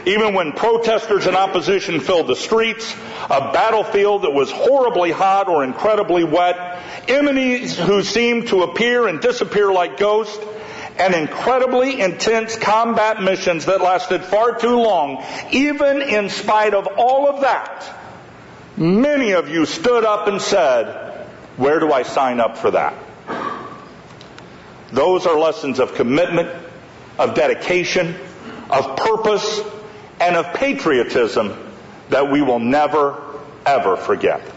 Even when protesters and opposition filled the streets, a battlefield that was horribly hot or incredibly wet, enemies who seemed to appear and disappear like ghosts, and incredibly intense combat missions that lasted far too long, even in spite of all of that, many of you stood up and said, "Where do I sign up for that?" Those are lessons of commitment, of dedication, of purpose, and of patriotism that we will never, ever forget.